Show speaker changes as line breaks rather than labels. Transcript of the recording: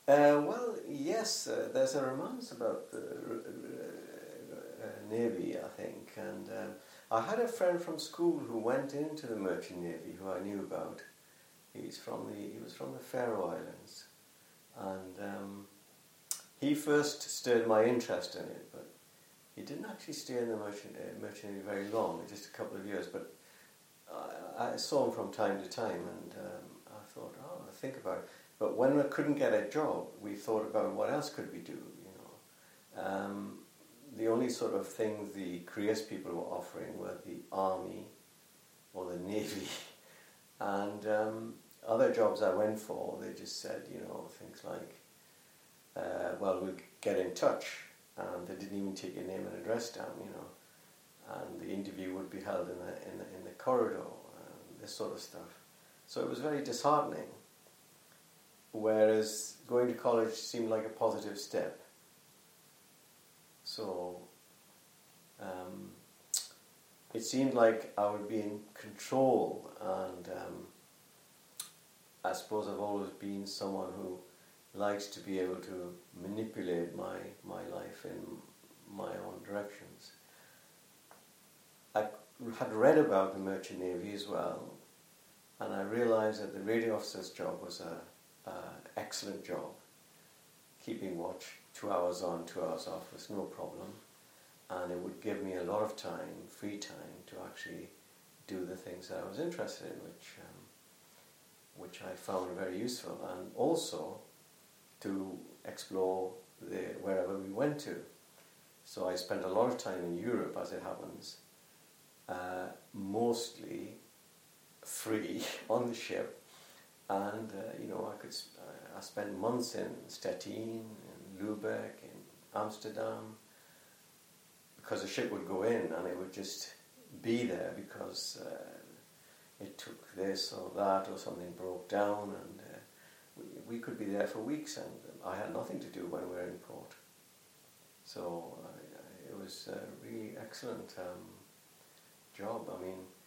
Well, yes, there's a romance about the Navy, I think, and I had a friend from school who went into the Merchant Navy who I knew about. He was from the Faroe Islands, and he first stirred my interest in it, but he didn't actually stay in the Merchant Navy very long, just a couple of years. But I saw him from time to time, and I thought, oh, I'll think about it. But when I couldn't get a job, we thought about what else could we do, you know. The only sort of things the careers people were offering were the army or the navy, and other jobs I went for, they just said, you know, things like, well, we'll get in touch, and they didn't even take your name and address down, you know, and the interview would be held in the corridor, this sort of stuff. So it was very disheartening. Whereas going to college seemed like a positive step. So it seemed like I would be in control, and I suppose I've always been someone who likes to be able to manipulate my life in my own directions. I had read about the Merchant Navy as well, and I realised that the radio officer's job was an excellent job. Keeping watch, 2 hours on, 2 hours off was no problem, and it would give me a lot of time, free time, to actually do the things that I was interested in, which I found very useful, and also to explore wherever we went to. So I spent a lot of time in Europe, as it happens, mostly free on the ship, and you know, I spent months in Stettin, in Lubeck, in Amsterdam, because the ship would go in and it would just be there because it took this or that, or something broke down, and we could be there for weeks, and I had nothing to do when we were in port. So it was a really excellent job. I mean,